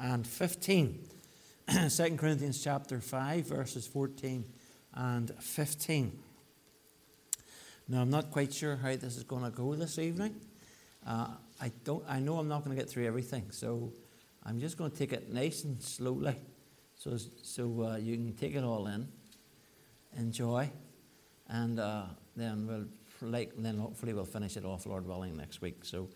and 15. 2 Corinthians chapter 5, verses 14 and 15. Now, I'm not quite sure how this is going to go this evening. I know I'm not going to get through everything, so I'm just going to take it nice and slowly, so you can take it all in, enjoy, and then hopefully we'll finish it off, Lord willing, next week. So,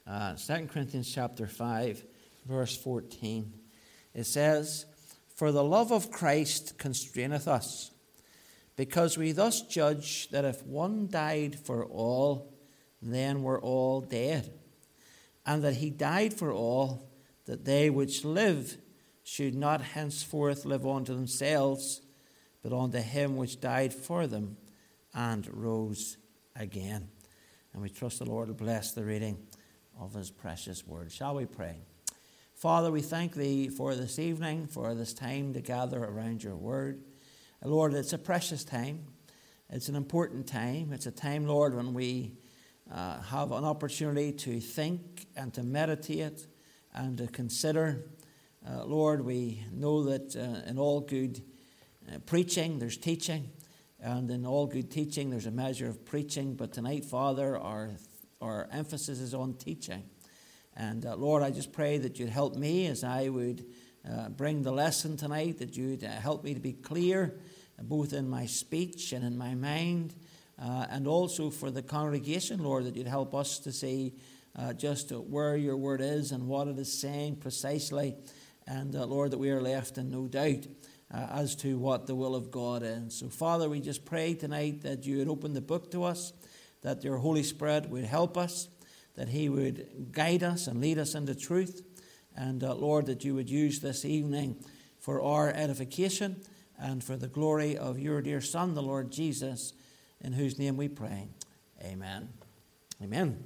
2 Corinthians chapter 5, verse 14, it says, "For the love of Christ constraineth us, because we thus judge that if one died for all, then we're all dead, and that he died for all, that they which live should not henceforth live unto themselves, but unto him which died for them and rose again." And we trust the Lord will bless the reading of his precious word. Shall we pray? Father, we thank thee for this evening, for this time to gather around your word. Lord, it's a precious time. It's an important time. It's a time, Lord, when we have an opportunity to think and to meditate and to consider. Lord, we know that in all good preaching, there's teaching. And in all good teaching, there's a measure of preaching. But tonight, Father, our emphasis is on teaching. And Lord, I just pray that you'd help me as I would bring the lesson tonight, that you'd help me to be clear, both in my speech and in my mind, and also for the congregation, Lord, that you'd help us to see just where your word is and what it is saying precisely. And Lord, that we are left in no doubt as to what the will of God is. So, Father, we just pray tonight that you would open the book to us, that your Holy Spirit would help us, that he would guide us and lead us into truth. And, Lord, that you would use this evening for our edification and for the glory of your dear Son, the Lord Jesus, in whose name we pray. Amen. Amen.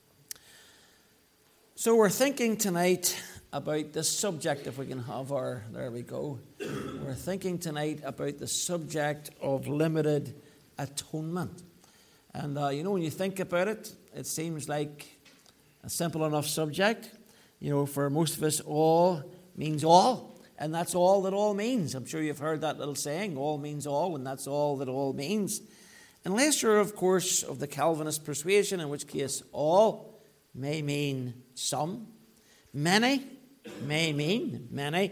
So we're thinking tonight about the subject, if we can have there we go. We're thinking tonight about the subject of limited atonement. And, when you think about it, it seems like a simple enough subject. For most of us, all means all, and that's all that all means. I'm sure you've heard that little saying, all means all, and that's all that all means. Unless you're, of course, of the Calvinist persuasion, in which case all may mean some, many may mean many,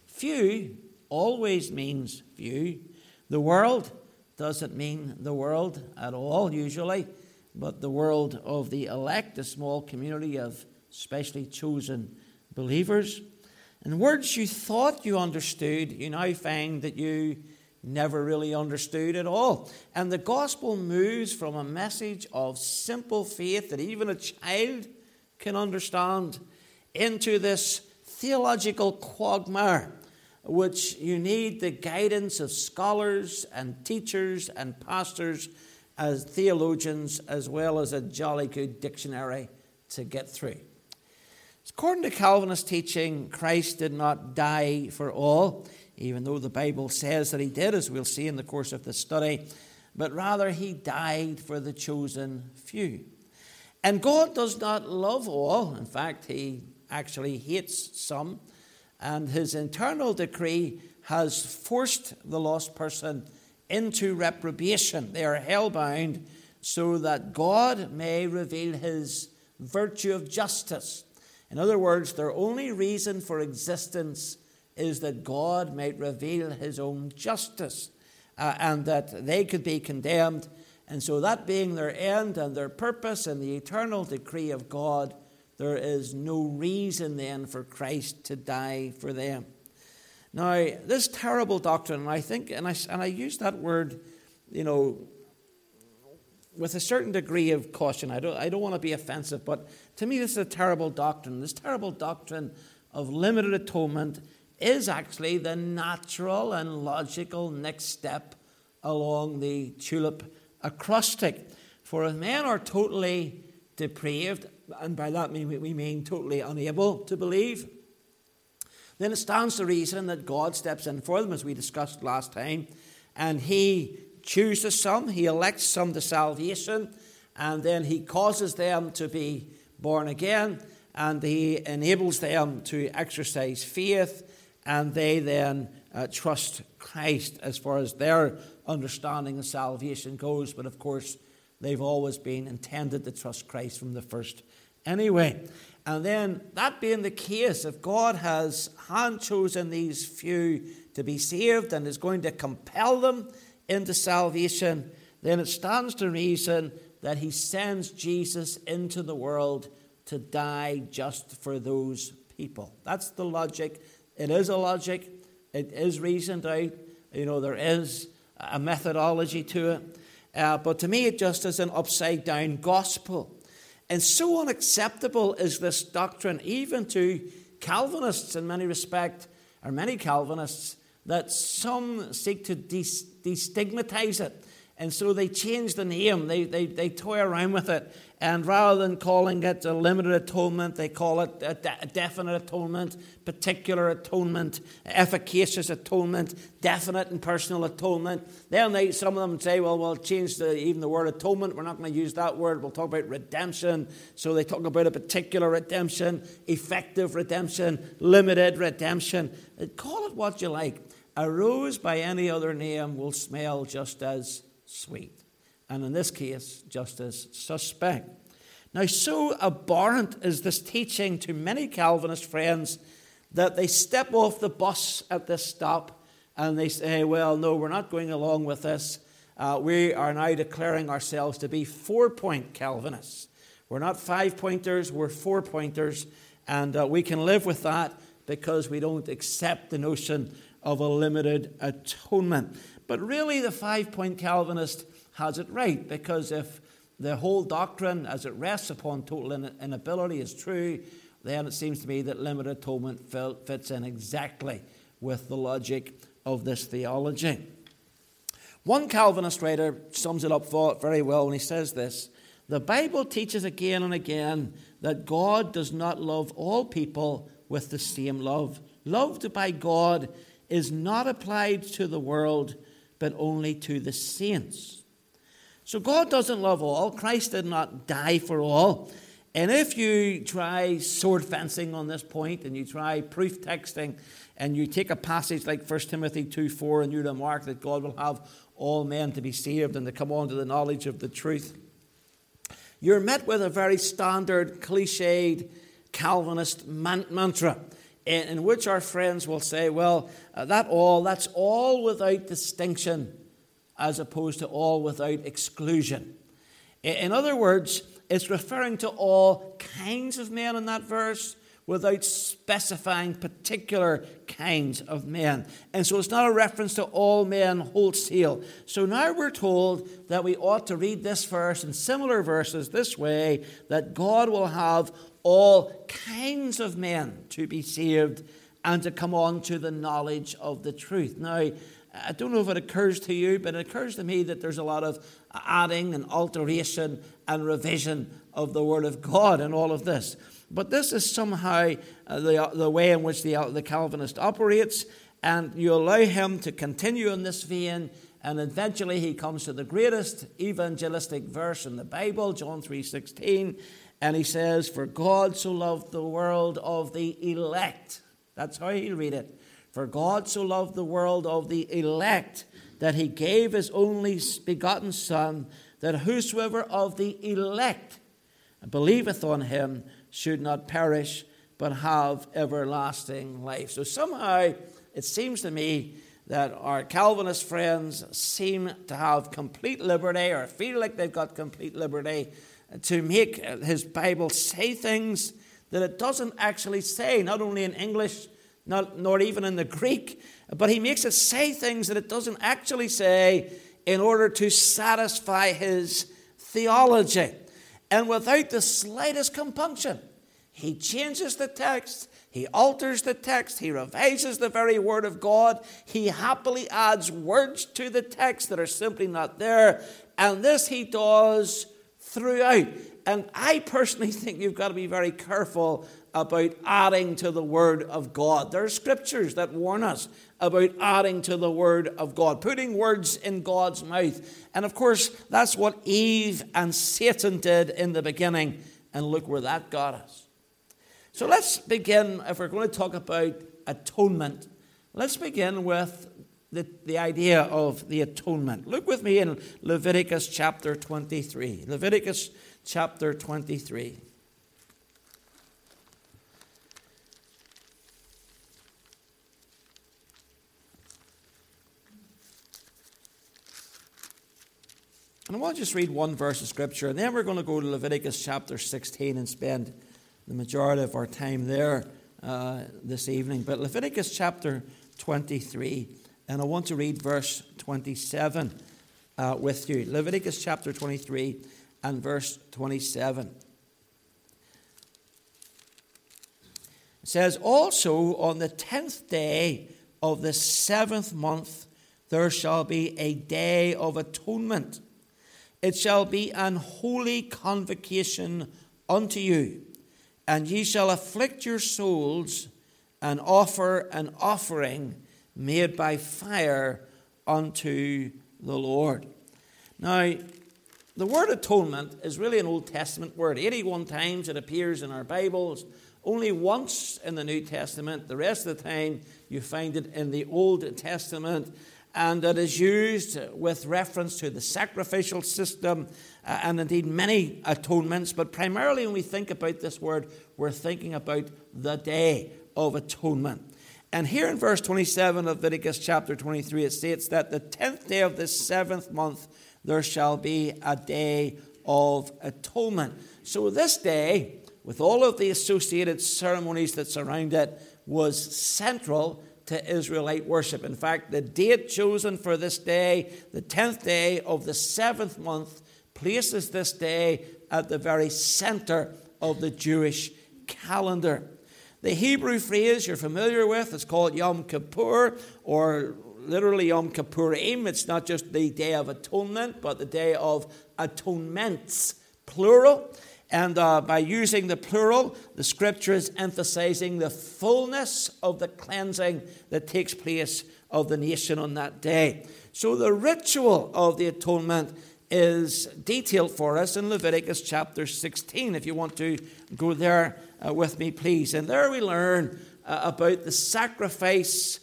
few always means few. The world doesn't mean the world at all, usually, but the world of the elect, a small community of specially chosen believers. And words you thought you understood, you now find that you never really understood at all. And the gospel moves from a message of simple faith that even a child can understand into this theological quagmire, which you need the guidance of scholars and teachers and pastors as theologians, as well as a jolly good dictionary to get through. According to Calvinist teaching, Christ did not die for all, even though the Bible says that he did, as we'll see in the course of the study, but rather he died for the chosen few. And God does not love all. In fact, he actually hates some, and his eternal decree has forced the lost person into reprobation. They are hellbound so that God may reveal his virtue of justice. In other words, their only reason for existence is that God might reveal his own justice, and that they could be condemned. And so that being their end and their purpose and the eternal decree of God, there is no reason then for Christ to die for them. Now, this terrible doctrine, I think, and I use that word, with a certain degree of caution. I don't want to be offensive, but to me this is a terrible doctrine. This terrible doctrine of limited atonement is actually the natural and logical next step along the tulip acrostic. For if men are totally depraved, and by that we mean totally unable to believe, then it stands to reason that God steps in for them, as we discussed last time, and he chooses some, he elects some to salvation, and then he causes them to be born again, and he enables them to exercise faith, and they then trust Christ as far as their understanding of salvation goes. But of course, they've always been intended to trust Christ from the first anyway. And then, that being the case, if God has hand-chosen these few to be saved and is going to compel them into salvation, then it stands to reason that he sends Jesus into the world to die just for those people. That's the logic. It is a logic. It is reasoned out. There is a methodology to it. But to me, it just is an upside-down gospel. And so unacceptable is this doctrine, even to Calvinists in many respects, or many Calvinists, that some seek to destigmatize it. And so they change the name. They toy around with it. And rather than calling it a limited atonement, they call it a definite atonement, particular atonement, efficacious atonement, definite and personal atonement. Then some of them say, well, we'll change even the word atonement. We're not going to use that word. We'll talk about redemption. So they talk about a particular redemption, effective redemption, limited redemption. Call it what you like. A rose by any other name will smell just as sweet, and in this case, just as suspect. Now, so abhorrent is this teaching to many Calvinist friends that they step off the bus at this stop and they say, well, no, we're not going along with this. We are now declaring ourselves to be 4-point Calvinists. We're not 5-pointers, we're 4-pointers, and we can live with that because we don't accept the notion of a limited atonement. But really, the 5-point Calvinist has it right, because if the whole doctrine, as it rests upon total inability, is true, then it seems to me that limited atonement fits in exactly with the logic of this theology. One Calvinist writer sums it up very well when he says this: the Bible teaches again and again that God does not love all people with the same love. Love by God is not applied to the world, but only to the saints. So God doesn't love all. Christ did not die for all. And if you try sword fencing on this point, and you try proof texting, and you take a passage like 1 Timothy 2:4, and you remark that God will have all men to be saved and to come on to the knowledge of the truth, you're met with a very standard, cliched Calvinist mantra, in which our friends will say, well, that's all without distinction, as opposed to all without exclusion. In other words, it's referring to all kinds of men in that verse without specifying particular kinds of men. And so it's not a reference to all men wholesale. So now we're told that we ought to read this verse and similar verses this way, that God will have all kinds of men to be saved and to come on to the knowledge of the truth. Now, I don't know if it occurs to you, but it occurs to me that there's a lot of adding and alteration and revision of the Word of God in all of this. But this is somehow the way in which the Calvinist operates, and you allow him to continue in this vein, and eventually he comes to the greatest evangelistic verse in the Bible, John 3:16, and he says, "For God so loved the world of the elect." That's how he'll read it. "For God so loved the world of the elect, that he gave his only begotten Son, that whosoever of the elect believeth on him should not perish, but have everlasting life." So somehow it seems to me that our Calvinist friends seem to have complete liberty, or feel like they've got complete liberty, to make his Bible say things that it doesn't actually say, not only in English, nor even in the Greek, but he makes it say things that it doesn't actually say in order to satisfy his theology. And without the slightest compunction, he changes the text, he alters the text, he revises the very word of God, he happily adds words to the text that are simply not there, and this he does throughout. And I personally think you've got to be very careful about adding to the Word of God. There are scriptures that warn us about adding to the Word of God, putting words in God's mouth. And of course, that's what Eve and Satan did in the beginning. And look where that got us. So let's begin, if we're going to talk about atonement, let's begin with the idea of the atonement. Look with me in Leviticus chapter 23. Leviticus chapter 23. And I want to just read one verse of Scripture, and then we're going to go to Leviticus chapter 16 and spend the majority of our time there this evening. But Leviticus chapter 23, and I want to read verse 27 with you. Leviticus chapter 23 and verse 27. It says, "Also on the 10th day of the 7th month there shall be a day of atonement. It shall be an holy convocation unto you, and ye shall afflict your souls and offer an offering made by fire unto the Lord." Now, the word atonement is really an Old Testament word. 81 times it appears in our Bibles, only once in the New Testament. The rest of the time you find it in the Old Testament. And it is used with reference to the sacrificial system and indeed many atonements. But primarily when we think about this word, we're thinking about the Day of Atonement. And here in verse 27 of Leviticus chapter 23, it states that the 10th day of the 7th month, there shall be a Day of Atonement. So this day, with all of the associated ceremonies that surround it, was central to Israelite worship. In fact, the date chosen for this day, the 10th day of the 7th month, places this day at the very center of the Jewish calendar. The Hebrew phrase you're familiar with is called Yom Kippur, or literally Yom Kippurim. It's not just the Day of Atonement, but the Day of Atonements, plural. And by using the plural, the Scripture is emphasizing the fullness of the cleansing that takes place of the nation on that day. So the ritual of the atonement is detailed for us in Leviticus chapter 16. If you want to go there with me, please. And there we learn about the sacrifice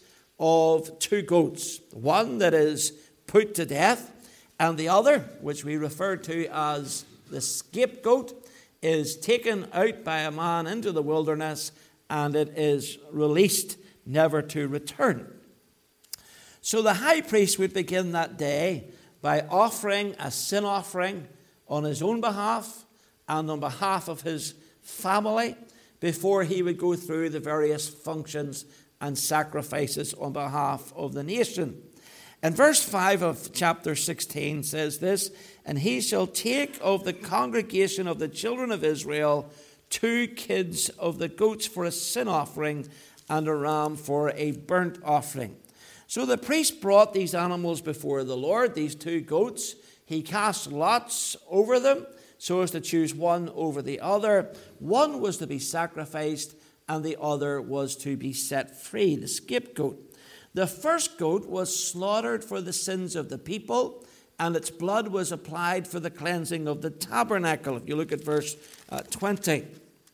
of two goats. One that is put to death, and the other, which we refer to as the scapegoat, is taken out by a man into the wilderness, and it is released never to return. So the high priest would begin that day by offering a sin offering on his own behalf and on behalf of his family before he would go through the various functions and sacrifices on behalf of the nation. And verse 5 of chapter 16 says this, "And he shall take of the congregation of the children of Israel 2 kids of the goats for a sin offering and a ram for a burnt offering." So the priest brought these animals before the Lord, these 2 goats. He cast lots over them so as to choose one over the other. One was to be sacrificed and the other was to be set free, the scapegoat. The first goat was slaughtered for the sins of the people, and its blood was applied for the cleansing of the tabernacle. If you look at verse 20,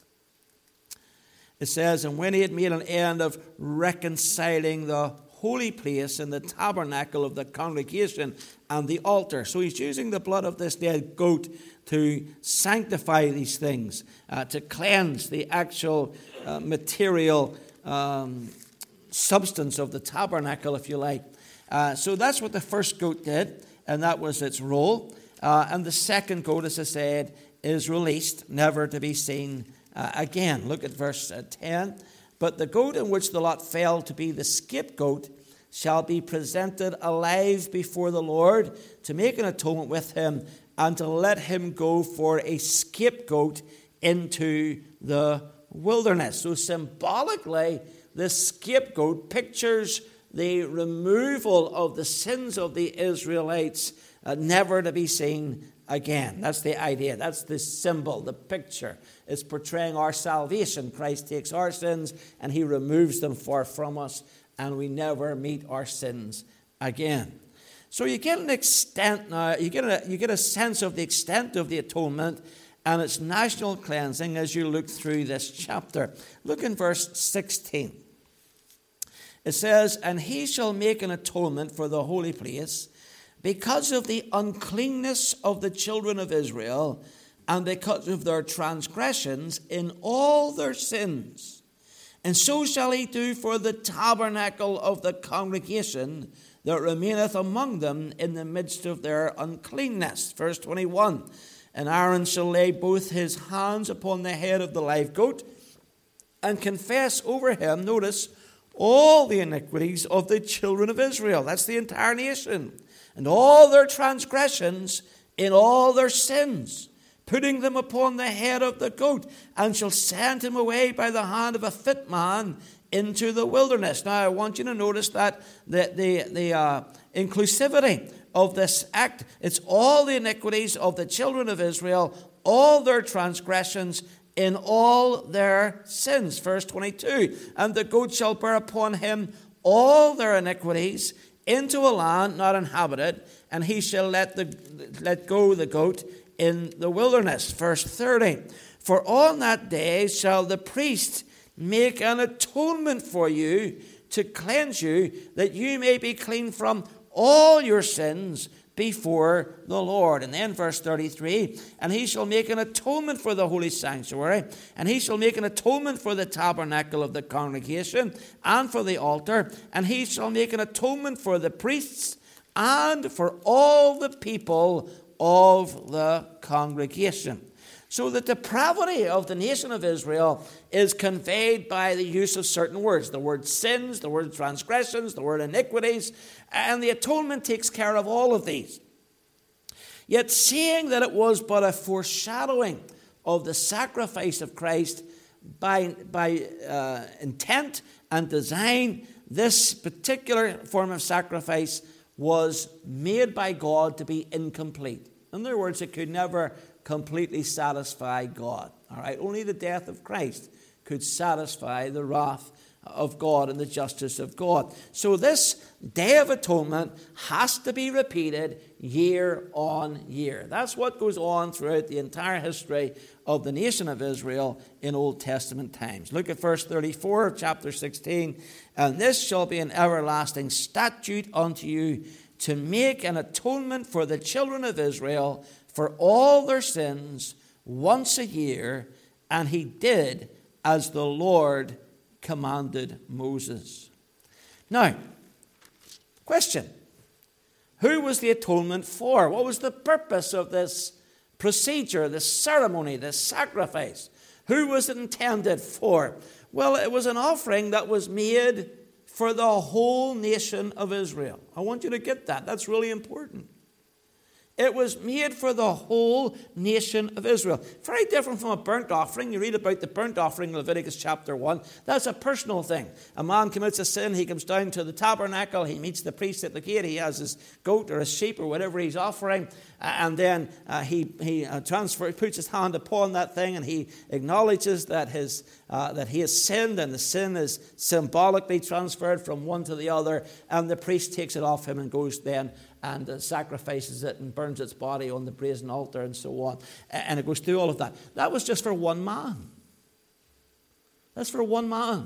it says, "And when he had made an end of reconciling the holy place and the tabernacle of the congregation and the altar." So he's using the blood of this dead goat to sanctify these things, to cleanse the actual material substance of the tabernacle, if you like. So that's what the first goat did, and that was its role. And the second goat, as I said, is released, never to be seen again. Look at verse 10. "But the goat in which the lot fell to be the scapegoat shall be presented alive before the Lord to make an atonement with him and to let him go for a scapegoat into the wilderness." So symbolically, the scapegoat pictures the removal of the sins of the Israelites, never to be seen again. That's the idea. That's the symbol, the picture. It's portraying our salvation. Christ takes our sins and he removes them far from us, and we never meet our sins again. So you get an extent now. You get a sense of the extent of the atonement and its national cleansing as you look through this chapter. Look in verse 16. It says, "And he shall make an atonement for the holy place because of the uncleanness of the children of Israel and because of their transgressions in all their sins. And so shall he do for the tabernacle of the congregation that remaineth among them in the midst of their uncleanness." Verse 21, "And Aaron shall lay both his hands upon the head of the live goat and confess over him," notice, "all the iniquities of the children of Israel." That's the entire nation. "And all their transgressions in all their sins, putting them upon the head of the goat, and shall send him away by the hand of a fit man into the wilderness." Now, I want you to notice that the inclusivity of this act, it's all the iniquities of the children of Israel, all their transgressions in all their sins. Verse 22, "And the goat shall bear upon him all their iniquities into a land not inhabited, and he shall let go the goat in the wilderness." Verse 30, "For on that day shall the priest make an atonement for you to cleanse you, that you may be clean from all your sins before the Lord." And then verse 33, "And he shall make an atonement for the holy sanctuary, and he shall make an atonement for the tabernacle of the congregation and for the altar, and he shall make an atonement for the priests and for all the people of the congregation." So the depravity of the nation of Israel is conveyed by the use of certain words. The word sins, the word transgressions, the word iniquities, and the atonement takes care of all of these. Yet seeing that it was but a foreshadowing of the sacrifice of Christ by intent and design, this particular form of sacrifice was made by God to be incomplete. In other words, it could never completely satisfy God. All right, only the death of Christ could satisfy the wrath of God and the justice of God. So this Day of Atonement has to be repeated year on year. That's what goes on throughout the entire history of the nation of Israel in Old Testament times. Look at verse 34 of chapter 16. "And this shall be an everlasting statute unto you, to make an atonement for the children of Israel for all their sins once a year. And he did as the Lord commanded Moses." Now, question. Who was the atonement for? What was the purpose of this procedure, this ceremony, this sacrifice? Who was it intended for? Well, it was an offering that was made for the whole nation of Israel. I want you to get that. That's really important. It was made for the whole nation of Israel. Very different from a burnt offering. You read about the burnt offering in Leviticus chapter 1. That's a personal thing. A man commits a sin. He comes down to the tabernacle. He meets the priest at the gate. He has his goat or his sheep or whatever he's offering. And then he puts his hand upon that thing, and he acknowledges that he has sinned, and the sin is symbolically transferred from one to the other. And the priest takes it off him and goes then and sacrifices it and burns its body on the brazen altar and so on. And it goes through all of that. That was just for one man. That's for one man.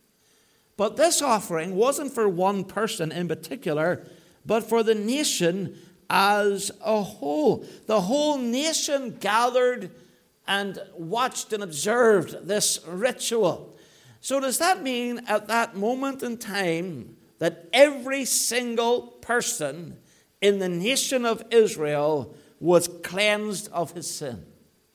But this offering wasn't for one person in particular, but for the nation as a whole. The whole nation gathered and watched and observed this ritual. So does that mean at that moment in time that every single person in the nation of Israel was cleansed of his sin?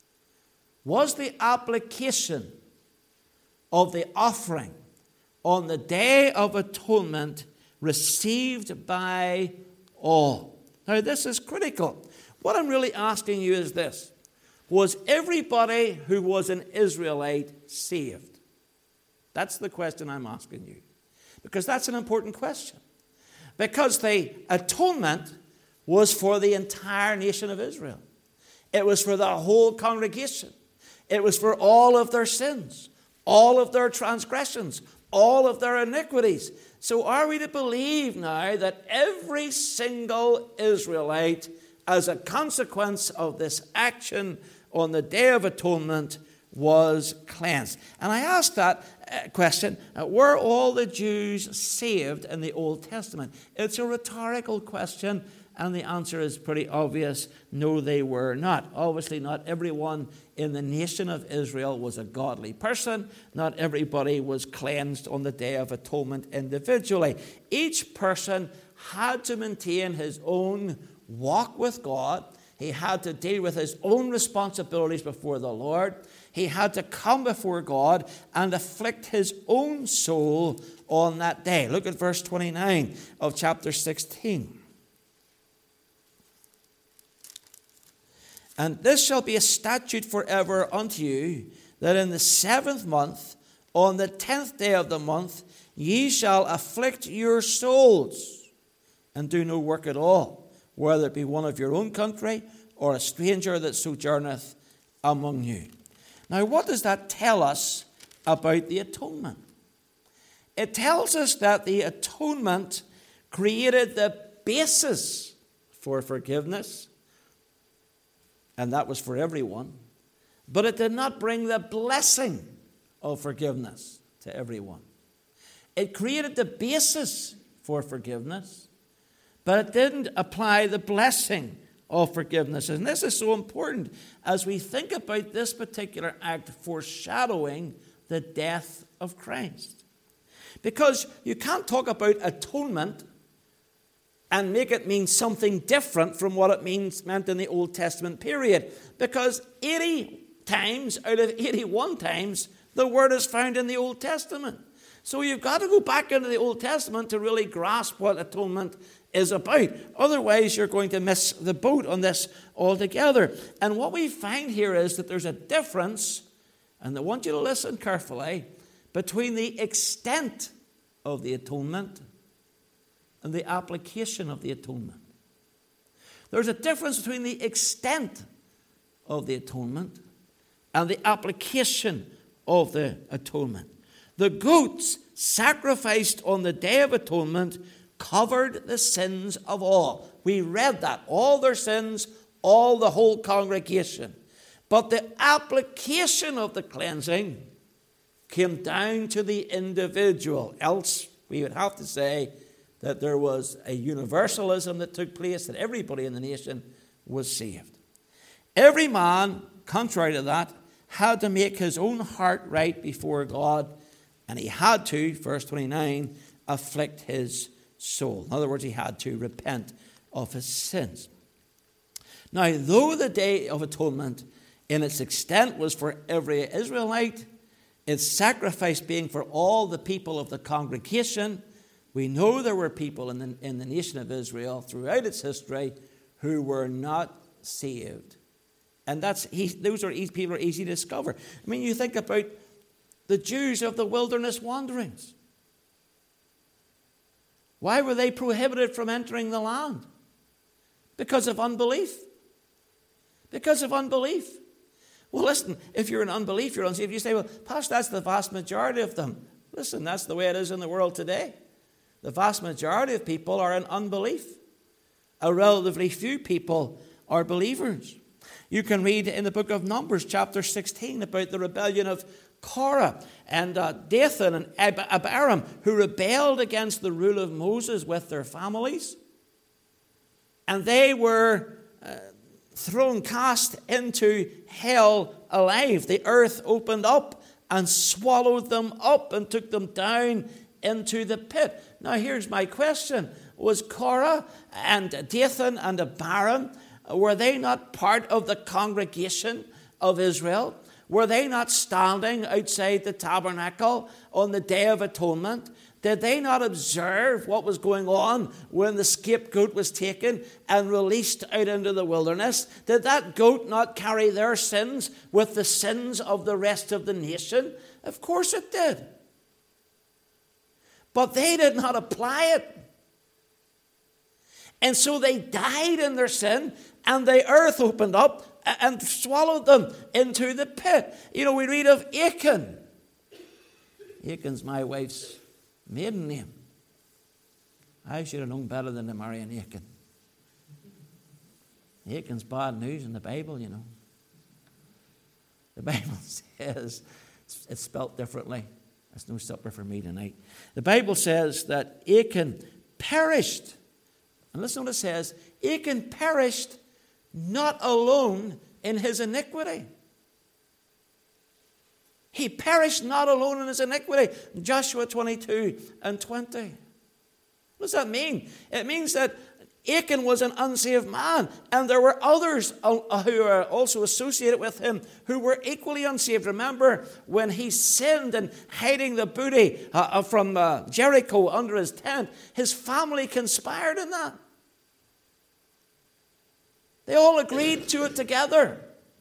Was the application of the offering on the Day of Atonement received by all? Now, this is critical. What I'm really asking you is this: was everybody who was an Israelite saved? That's the question I'm asking you, because that's an important question. Because the atonement was for the entire nation of Israel. It was for the whole congregation. It was for all of their sins, all of their transgressions, all of their iniquities. So are we to believe now that every single Israelite, as a consequence of this action on the Day of Atonement was cleansed. And I asked that question, were all the Jews saved in the Old Testament? It's a rhetorical question, and the answer is pretty obvious. No, they were not. Obviously, not everyone in the nation of Israel was a godly person. Not everybody was cleansed on the Day of Atonement individually. Each person had to maintain his own walk with God. He had to deal with his own responsibilities before the Lord. He had to come before God and afflict his own soul on that day. Look at verse 29 of chapter 16. And this shall be a statute forever unto you, that in the 7th month, on the 10th day of the month, ye shall afflict your souls, and do no work at all, whether it be one of your own country, or a stranger that sojourneth among you. Now, what does that tell us about the atonement? It tells us that the atonement created the basis for forgiveness, and that was for everyone. But it did not bring the blessing of forgiveness to everyone. It created the basis for forgiveness, but it didn't apply the blessing of forgiveness. And this is so important as we think about this particular act foreshadowing the death of Christ. Because you can't talk about atonement and make it mean something different from what it meant in the Old Testament period. Because 80 times out of 81 times, the word is found in the Old Testament. So you've got to go back into the Old Testament to really grasp what atonement is about. Otherwise, you're going to miss the boat on this altogether. And what we find here is that there's a difference, and I want you to listen carefully, between the extent of the atonement and the application of the atonement. There's a difference between the extent of the atonement and the application of the atonement. The goats sacrificed on the Day of Atonement covered the sins of all. We read that. All their sins, all the whole congregation. But the application of the cleansing came down to the individual. Else, we would have to say that there was a universalism that took place, that everybody in the nation was saved. Every man, contrary to that, had to make his own heart right before God, and he had to, verse 29, afflict his soul. In other words, he had to repent of his sins. Now, though the Day of Atonement in its extent was for every Israelite, its sacrifice being for all the people of the congregation, we know there were people in the nation of Israel throughout its history who were not saved. And those people are easy to discover. I mean, you think about the Jews of the wilderness wanderings. Why were they prohibited from entering the land? Because of unbelief. Because of unbelief. Well, listen, if you're in unbelief, you're unsaved. You say, well, Pastor, that's the vast majority of them. Listen, that's the way it is in the world today. The vast majority of people are in unbelief. A relatively few people are believers. You can read in the book of Numbers, chapter 16, about the rebellion of Korah and Dathan and Abiram, who rebelled against the rule of Moses with their families. And they were cast into hell alive. The earth opened up and swallowed them up and took them down into the pit. Now here's my question. Was Korah and Dathan and Abiram, were they not part of the congregation of Israel? Were they not standing outside the tabernacle on the Day of Atonement? Did they not observe what was going on when the scapegoat was taken and released out into the wilderness? Did that goat not carry their sins with the sins of the rest of the nation? Of course it did. But they did not apply it. And so they died in their sin, and the earth opened up and swallowed them into the pit. You know, we read of Achan. Achan's my wife's maiden name. I should have known better than to marry an Achan. Achan's bad news in the Bible, you know. The Bible says, it's spelt differently. There's no supper for me tonight. The Bible says that Achan perished. And listen what it says. Achan perished not alone in his iniquity. He perished not alone in his iniquity. Joshua 22 and 20. What does that mean? It means that Achan was an unsaved man, and there were others who are also associated with him who were equally unsaved. Remember when he sinned in hiding the booty from Jericho under his tent, his family conspired in that. They all agreed to it together.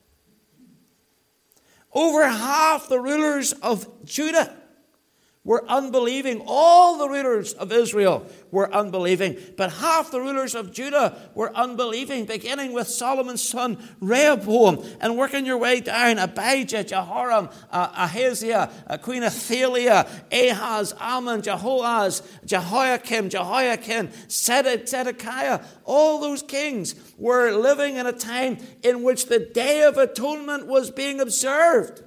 Over half the rulers of Judah were unbelieving. All the rulers of Israel were unbelieving. But half the rulers of Judah were unbelieving, beginning with Solomon's son Rehoboam and working your way down. Abijah, Jehoram, Ahaziah, Queen Athaliah, Ahaz, Ammon, Jehoaz, Jehoiakim, Jehoiakim, Zedekiah. All those kings were living in a time in which the Day of Atonement was being observed.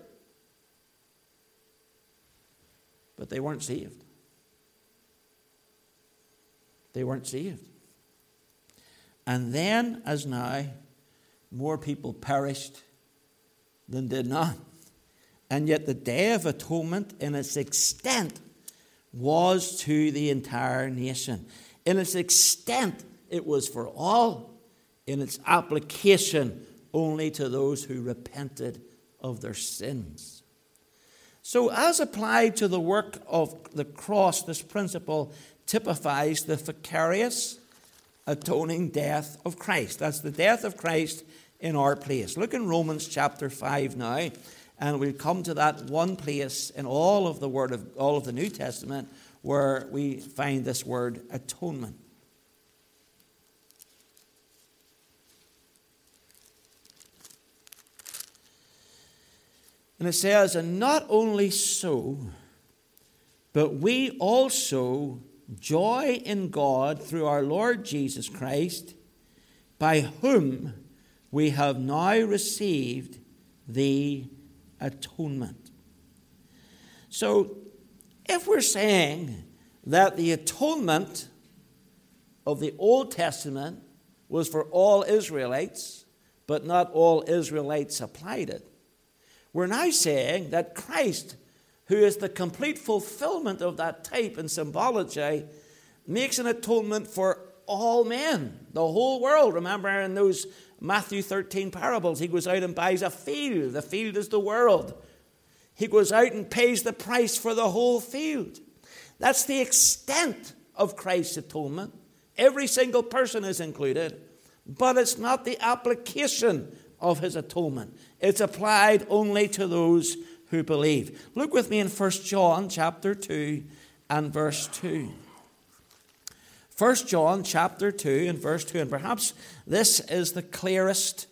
But they weren't saved. They weren't saved. And then, as now, more people perished than did not. And yet the Day of Atonement, in its extent, was to the entire nation. In its extent, it was for all. In its application, only to those who repented of their sins. So as applied to the work of the cross, this principle typifies the vicarious atoning death of Christ. That's the death of Christ in our place. Look in Romans chapter 5 now, and we'll come to that one place in all of the New Testament where we find this word atonement. And it says, and not only so, but we also joy in God through our Lord Jesus Christ, by whom we have now received the atonement. So, if we're saying that the atonement of the Old Testament was for all Israelites, but not all Israelites applied it, we're now saying that Christ, who is the complete fulfillment of that type and symbology, makes an atonement for all men, the whole world. Remember in those Matthew 13 parables, he goes out and buys a field. The field is the world. He goes out and pays the price for the whole field. That's the extent of Christ's atonement. Every single person is included, but it's not the application of his atonement. It's applied only to those who believe. Look with me in 1 John chapter 2 and verse 2. 1 John chapter 2 and verse 2. And perhaps this is the clearest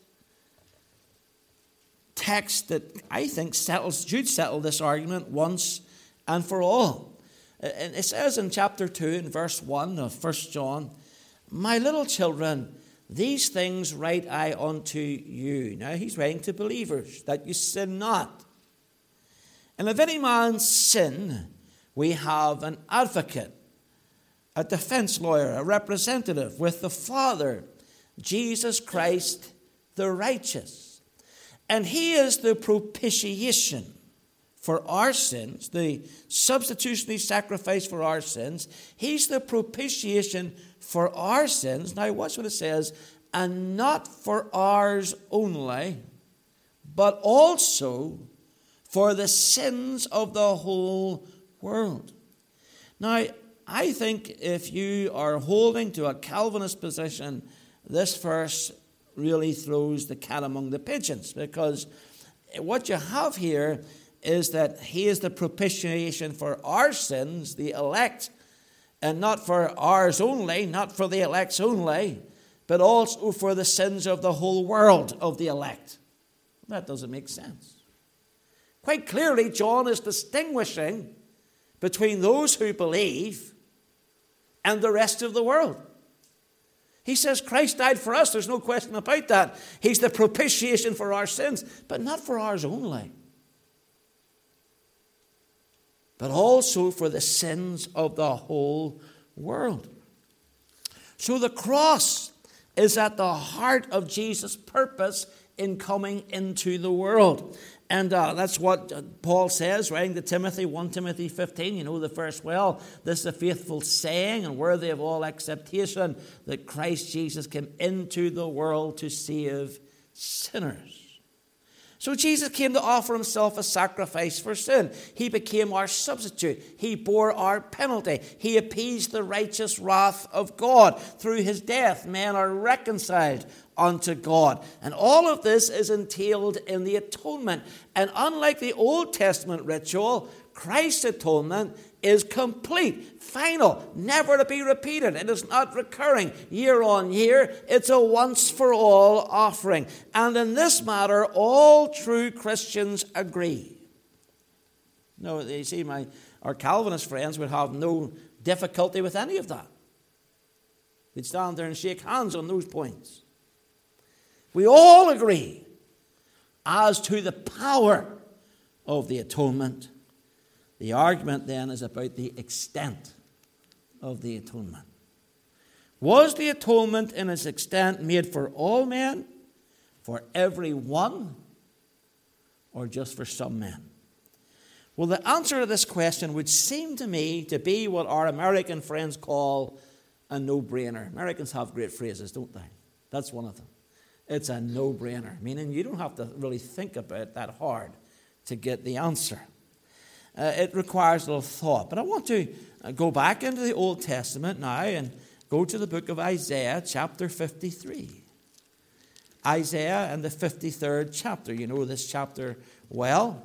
text that I think should settle this argument once and for all. And it says in chapter 2 and verse 1 of 1 John, my little children, these things write I unto you. Now he's writing to believers, that you sin not. And if any man sin, we have an advocate, a defense lawyer, a representative with the Father, Jesus Christ the righteous. And he is the propitiation for our sins, the substitutionary sacrifice for our sins. He's the propitiation for our sins. Now watch what it says. And not for ours only, but also for the sins of the whole world. Now, I think if you are holding to a Calvinist position, this verse really throws the cat among the pigeons, because what you have here is that he is the propitiation for our sins, the elect, and not for ours only, not for the elect's only, but also for the sins of the whole world of the elect. That doesn't make sense. Quite clearly, John is distinguishing between those who believe and the rest of the world. He says Christ died for us. There's no question about that. He's the propitiation for our sins, but not for ours only, but also for the sins of the whole world. So the cross is at the heart of Jesus' purpose in coming into the world. And that's what Paul says, writing to Timothy, 1 Timothy 15. You know the verse well. This is a faithful saying and worthy of all acceptation, that Christ Jesus came into the world to save sinners. So Jesus came to offer himself a sacrifice for sin. He became our substitute. He bore our penalty. He appeased the righteous wrath of God. Through his death, men are reconciled unto God. And all of this is entailed in the atonement. And unlike the Old Testament ritual, Christ's atonement is complete, final, never to be repeated. It is not recurring year on year. It's a once-for-all offering. And in this matter, all true Christians agree. No, you see, our Calvinist friends would have no difficulty with any of that. They'd stand there and shake hands on those points. We all agree as to the power of the atonement. The argument then is about the extent of the atonement. Was the atonement in its extent made for all men, for every one, or just for some men? Well, the answer to this question would seem to me to be what our American friends call a no-brainer. Americans have great phrases, don't they? That's one of them. It's a no-brainer, meaning you don't have to really think about it that hard to get the answer. It requires a little thought. But I want to go back into the Old Testament now and go to the book of Isaiah, chapter 53. Isaiah and the 53rd chapter. You know this chapter well.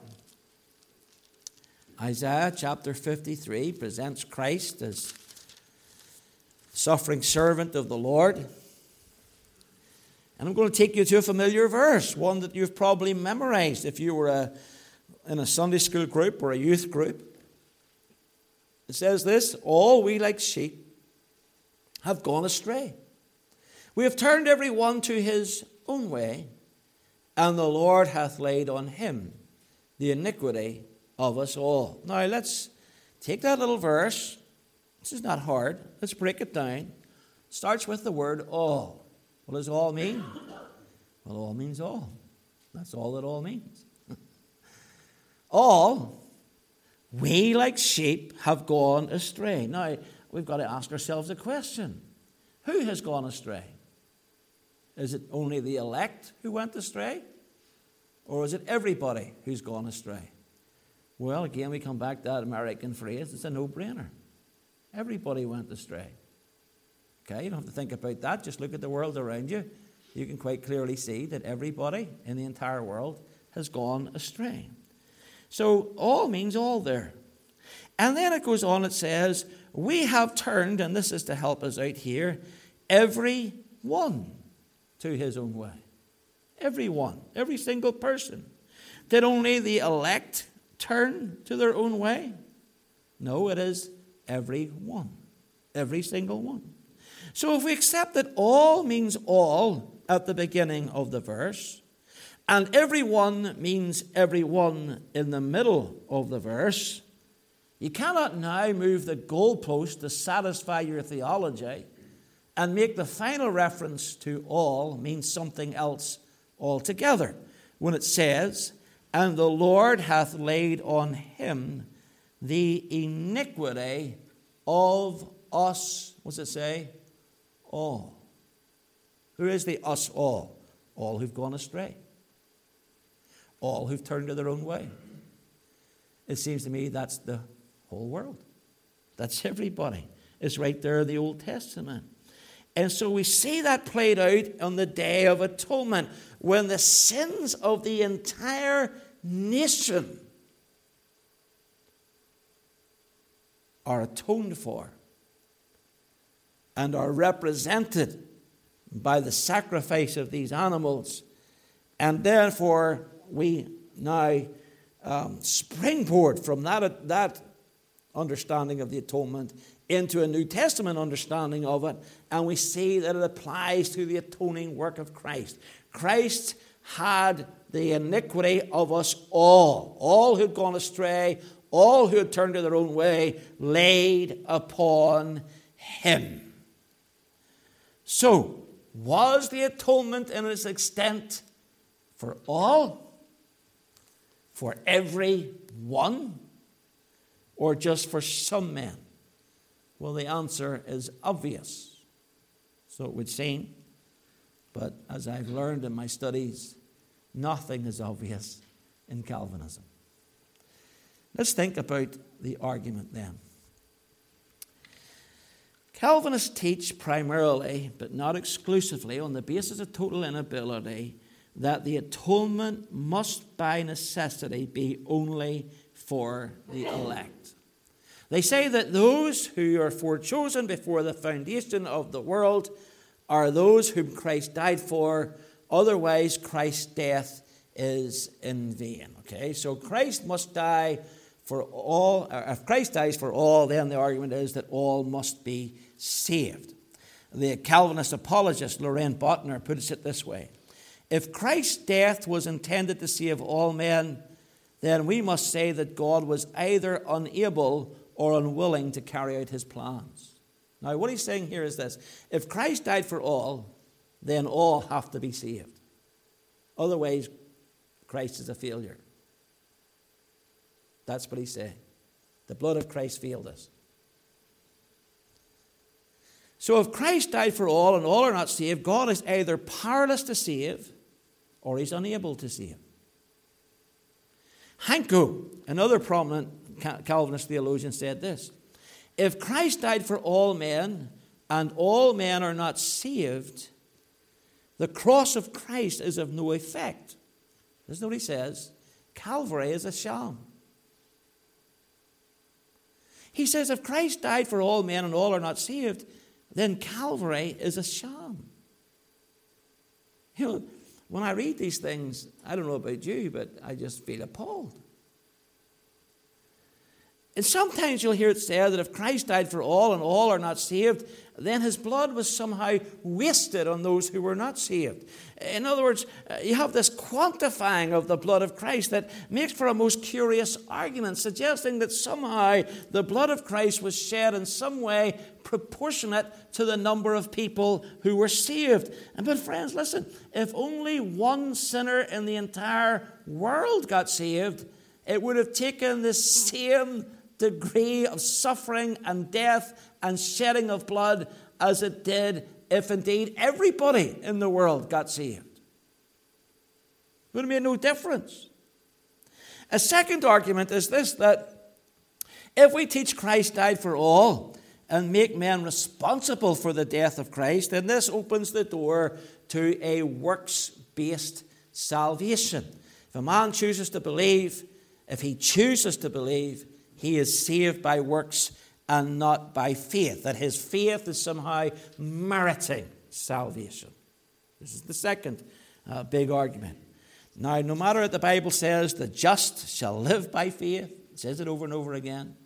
Isaiah chapter 53 presents Christ as suffering servant of the Lord. And I'm going to take you to a familiar verse, one that you've probably memorized if you were in a Sunday school group or a youth group. It says this: all we like sheep have gone astray. We have turned every one to his own way, and the Lord hath laid on him the iniquity of us all. Now let's take that little verse. This is not hard. Let's break it down. It starts with the word all. What does all mean? Well, all means all. That's all that all means. All, we like sheep have gone astray. Now, we've got to ask ourselves a question. Who has gone astray? Is it only the elect who went astray? Or is it everybody who's gone astray? Well, again, we come back to that American phrase. It's a no-brainer. Everybody went astray. Okay, you don't have to think about that. Just look at the world around you. You can quite clearly see that everybody in the entire world has gone astray. So all means all there. And then it goes on, it says, we have turned, and this is to help us out here, every one to his own way. Every one, every single person. Did only the elect turn to their own way? No, it is every one. Every single one. So if we accept that all means all at the beginning of the verse, and everyone means everyone in the middle of the verse, you cannot now move the goalpost to satisfy your theology and make the final reference to all mean something else altogether. When it says, and the Lord hath laid on him the iniquity of us, what's it say? All. Who is the us all? All who've gone astray. All who've turned to their own way. It seems to me that's the whole world. That's everybody. It's right there in the Old Testament. And so we see that played out on the Day of Atonement, when the sins of the entire nation are atoned for and are represented by the sacrifice of these animals. And therefore, we now springboard from that understanding of the atonement into a New Testament understanding of it, and we see that it applies to the atoning work of Christ. Christ had the iniquity of us all who had gone astray, all who had turned to their own way, laid upon him. So, was the atonement in its extent for all? For every one? Or just for some men? Well, the answer is obvious. So it would seem. But as I've learned in my studies, nothing is obvious in Calvinism. Let's think about the argument then. Calvinists teach primarily, but not exclusively, on the basis of total inability, that the atonement must by necessity be only for the elect. They say that those who are forechosen before the foundation of the world are those whom Christ died for, otherwise Christ's death is in vain. Okay, so Christ must die for all. If Christ dies for all, then the argument is that all must be saved. The Calvinist apologist Loraine Boettner puts it this way: if Christ's death was intended to save all men, then we must say that God was either unable or unwilling to carry out his plans. Now, what he's saying here is this: if Christ died for all, then all have to be saved. Otherwise, Christ is a failure. That's what he's saying. The blood of Christ failed us. So if Christ died for all and all are not saved, God is either powerless to save or he's unable to save. Hanko, another prominent Calvinist theologian, said this: if Christ died for all men and all men are not saved, the cross of Christ is of no effect. This is what he says: Calvary is a sham. He says if Christ died for all men and all are not saved, then Calvary is a sham. You know, when I read these things, I don't know about you, but I just feel appalled. And sometimes you'll hear it said that if Christ died for all and all are not saved, then his blood was somehow wasted on those who were not saved. In other words, you have this quantifying of the blood of Christ that makes for a most curious argument, suggesting that somehow the blood of Christ was shed in some way proportionate to the number of people who were saved. But friends, listen, if only one sinner in the entire world got saved, it would have taken the same degree of suffering and death and shedding of blood as it did if indeed everybody in the world got saved. It would have made no difference. A second argument is this, that if we teach Christ died for all and make men responsible for the death of Christ, then this opens the door to a works-based salvation. If a man chooses to believe, if he chooses to believe, he is saved by works and not by faith. That his faith is somehow meriting salvation. This is the second big argument. Now, no matter what the Bible says, the just shall live by faith. It says it over and over again.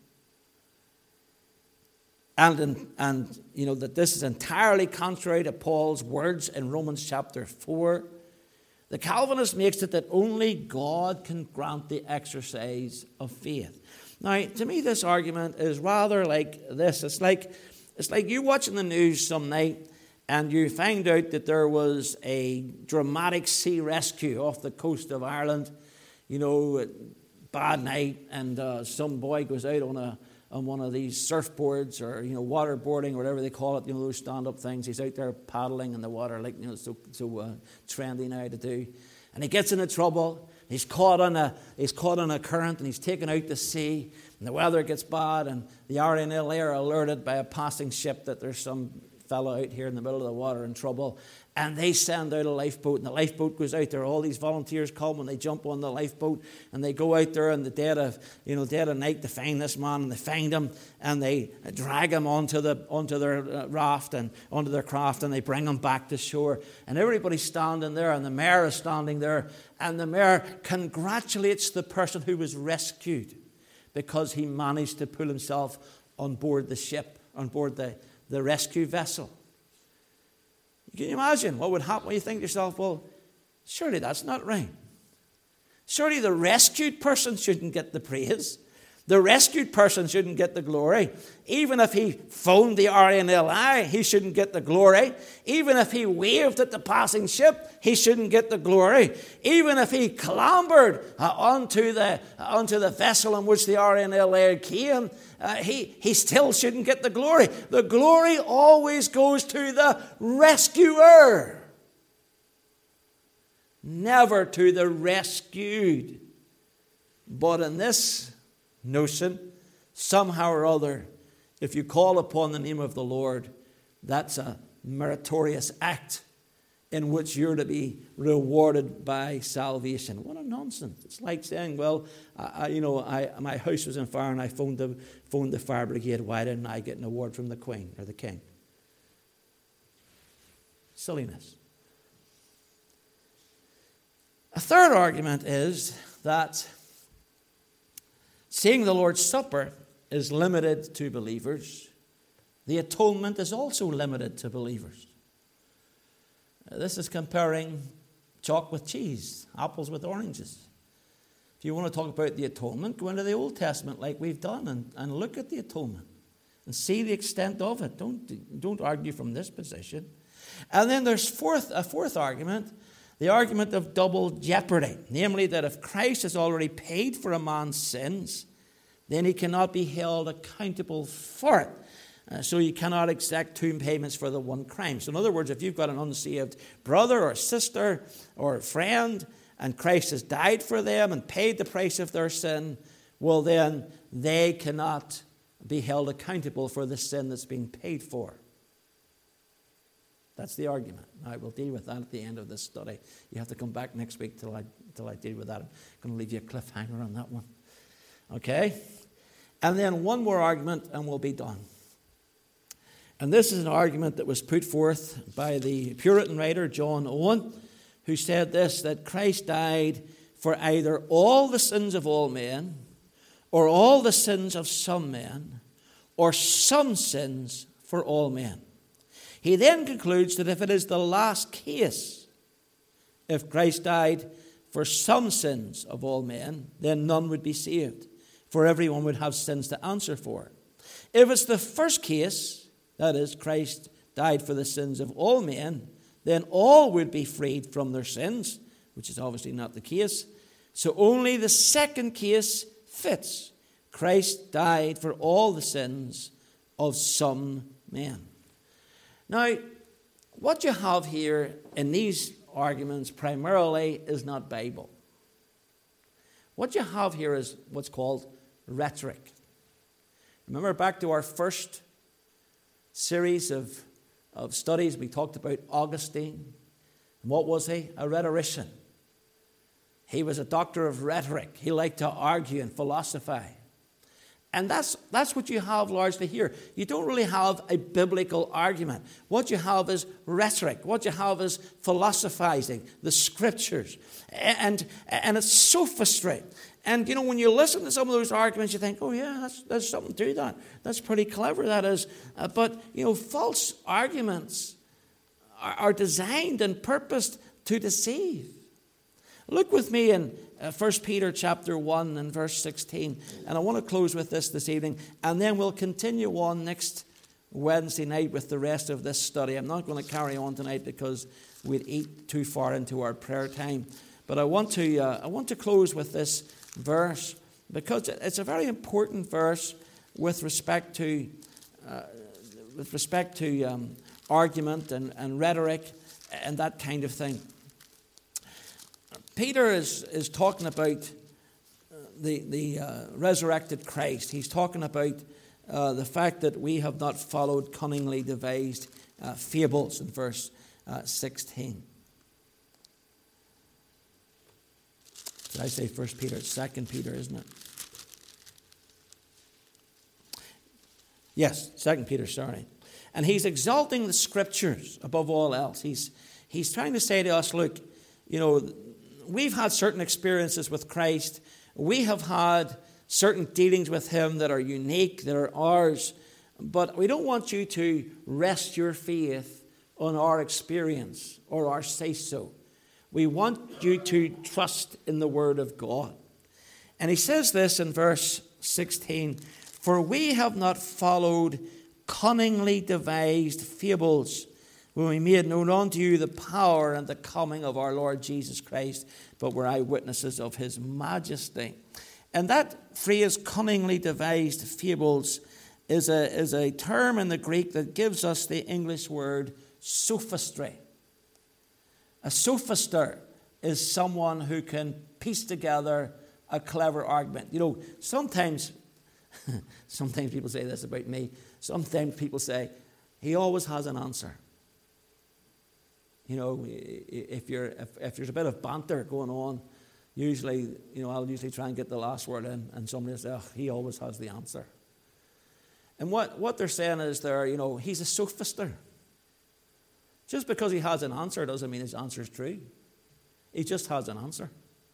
And you know that this is entirely contrary to Paul's words in Romans chapter 4. The Calvinist makes it that only God can grant the exercise of faith. Now, to me, this argument is rather like this. It's like you watching the news some night and you find out that there was a dramatic sea rescue off the coast of Ireland. You know, bad night, and some boy goes out on one of these surfboards or, you know, waterboarding or whatever they call it, you know, those stand-up things. He's out there paddling in the water, like, you know, so trendy now to do. And he gets into trouble. He's caught on a current and he's taken out to sea. And the weather gets bad, and the RNLA are alerted by a passing ship that there's some fellow out here in the middle of the water in trouble. And they send out a lifeboat, and the lifeboat goes out there. All these volunteers come and they jump on the lifeboat, and they go out there in the dead of night to find this man, and they find him, and they drag him onto their raft and onto their craft, and they bring him back to shore. And everybody's standing there, and the mayor is standing there, and the mayor congratulates the person who was rescued because he managed to pull himself on board the ship on board the rescue vessel. Can you imagine what would happen when you think to yourself, well, surely that's not right. Surely the rescued person shouldn't get the praise. The rescued person shouldn't get the glory. Even if he phoned the RNLI, he shouldn't get the glory. Even if he waved at the passing ship, he shouldn't get the glory. Even if he clambered onto the vessel in which the RNLI came, he still shouldn't get the glory. The glory always goes to the rescuer, never to the rescued. But in this notion, somehow or other, if you call upon the name of the Lord, that's a meritorious act in which you're to be rewarded by salvation. What a nonsense. It's like saying, well, my house was on fire and I phoned the fire brigade. Why didn't I get an award from the Queen or the King? Silliness. A third argument is that seeing the Lord's Supper is limited to believers. The atonement is also limited to believers. This is comparing chalk with cheese, apples with oranges. If you want to talk about the atonement, go into the Old Testament like we've done and look at the atonement and see the extent of it. Don't argue from this position. And then there's a fourth argument, the argument of double jeopardy, namely that if Christ has already paid for a man's sins, then he cannot be held accountable for it. So you cannot exact two payments for the one crime. So in other words, if you've got an unsaved brother or sister or friend, and Christ has died for them and paid the price of their sin, well then they cannot be held accountable for the sin that's being paid for. That's the argument. Now, we'll deal with that at the end of this study. You have to come back next week till I deal with that. I'm going to leave you a cliffhanger on that one. Okay? And then one more argument and we'll be done. And this is an argument that was put forth by the Puritan writer John Owen, who said this, that Christ died for either all the sins of all men, or all the sins of some men, or some sins for all men. He then concludes that if it is the last case, if Christ died for some sins of all men, then none would be saved, for everyone would have sins to answer for. If it's the first case, that is, Christ died for the sins of all men, then all would be freed from their sins, which is obviously not the case. So only the second case fits. Christ died for all the sins of some men. Now, what you have here in these arguments primarily is not Bible. What you have here is what's called rhetoric. Remember back to our first series of studies, we talked about Augustine. And what was he? A rhetorician. He was a doctor of rhetoric. He liked to argue and philosophize. And that's what you have largely here. You don't really have a biblical argument. What you have is rhetoric. What you have is philosophizing, the scriptures. And it's sophistry. And, when you listen to some of those arguments, you think, oh, yeah, there's something to that. That's pretty clever, that is. But false arguments are designed and purposed to deceive. Look with me in 1 Peter chapter 1 and verse 16. And I want to close with this evening. And then we'll continue on next Wednesday night with the rest of this study. I'm not going to carry on tonight because we'd eat too far into our prayer time. But I want to close with this verse because it's a very important verse with respect to argument and rhetoric and that kind of thing. Peter is talking about the resurrected Christ. He's talking about the fact that we have not followed cunningly devised fables in verse 16. Did I say 1 Peter? It's 2 Peter, isn't it? Yes, 2 Peter, sorry. And he's exalting the scriptures above all else. He's trying to say to us, look, we've had certain experiences with Christ. We have had certain dealings with him that are unique, that are ours. But we don't want you to rest your faith on our experience or our say-so. We want you to trust in the Word of God. And he says this in verse 16, "For we have not followed cunningly devised fables when we made known unto you the power and the coming of our Lord Jesus Christ, but were eyewitnesses of his majesty." And that phrase, cunningly devised fables, is a term in the Greek that gives us the English word sophistry. A sophister is someone who can piece together a clever argument. You know, sometimes people say this about me. Sometimes people say, he always has an answer. You know, if there's a bit of banter going on, usually, I'll usually try and get the last word in, and somebody will say, oh, he always has the answer. And what they're saying is he's a sophister. Just because he has an answer doesn't mean his answer is true. He just has an answer.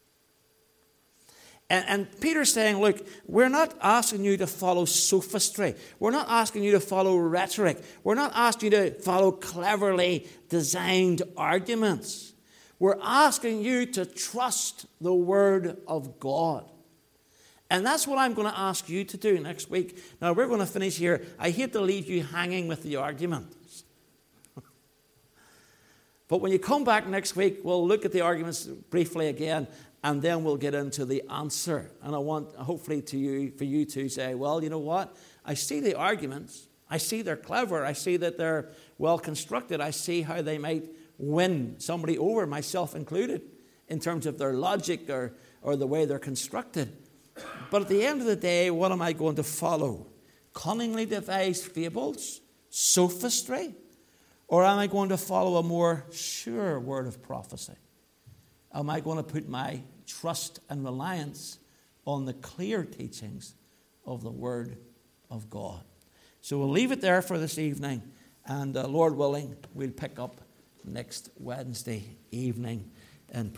And Peter's saying, look, we're not asking you to follow sophistry. We're not asking you to follow rhetoric. We're not asking you to follow cleverly designed arguments. We're asking you to trust the Word of God. And that's what I'm going to ask you to do next week. Now, we're going to finish here. I hate to leave you hanging with the arguments. But when you come back next week, we'll look at the arguments briefly again, and then we'll get into the answer. And I want, hopefully, for you to say, well, you know what? I see the arguments. I see they're clever. I see that they're well constructed. I see how they might win somebody over, myself included, in terms of their logic or the way they're constructed. But at the end of the day, what am I going to follow? Cunningly devised fables? Sophistry? Or am I going to follow a more sure word of prophecy? Am I going to put my trust and reliance on the clear teachings of the Word of God? So we'll leave it there for this evening. And Lord willing, we'll pick up next Wednesday evening. And